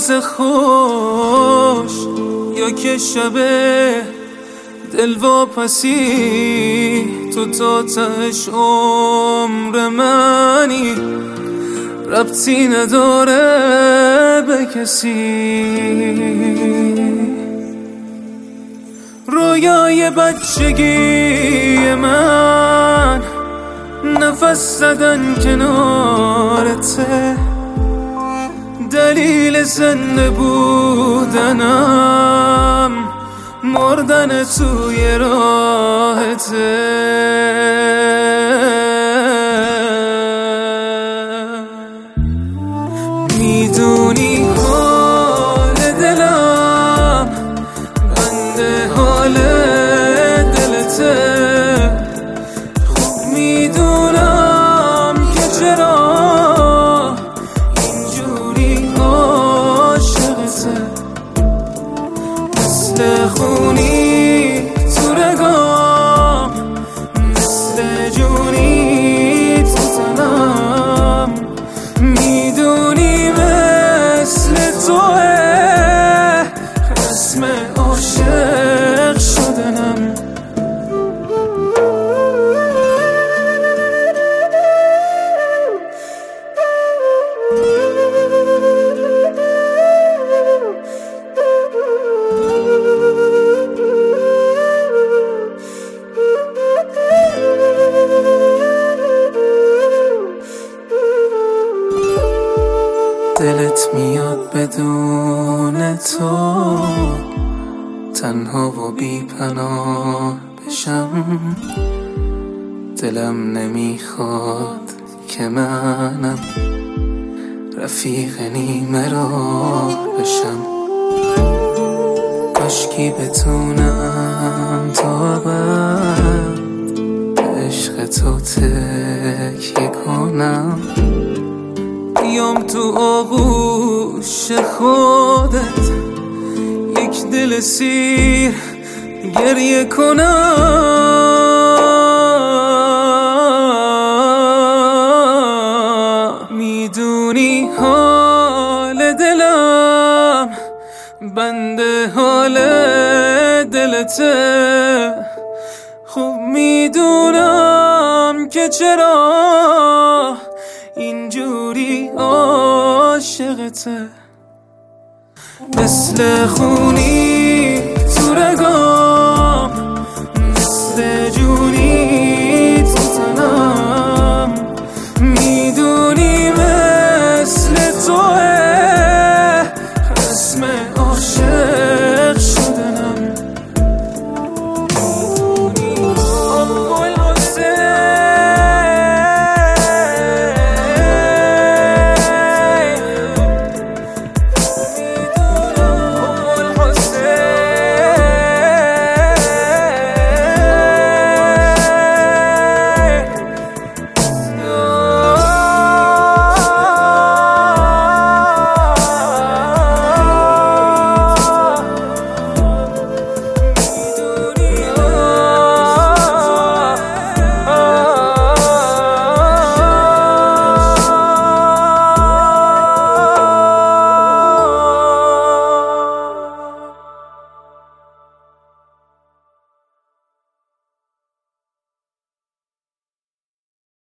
روز خوش یا که شبه دل واپسی، تو تا تهش عمر منی، ربطی نداره به کسی. رویای بچگی من نفس زدن کنارته، دلیل زنده بودنم مردن توی راهته. میدونی حال دلم بنده حال دلته، خوب میدونم که چرا اینجوری عاشقته، مثل خونی تو رگام، مثل جونی تو تنم. میدونی مثل توه رسم عاشق شدنم. دلت میاد بدون تو تنها و بی پناه بشم، دلم نمیخواد که منم رفیق نیمه راه بشم. کاشکی بتونم تا ابد به عشق تو تکیه کنم، بیام تو آغوش خودت یک دل سیر گریه کنم. میدونی حال دلم بنده حال دلته، خوب میدونم که چرا اینجوری عاشقته، مثل خونی تو رگام،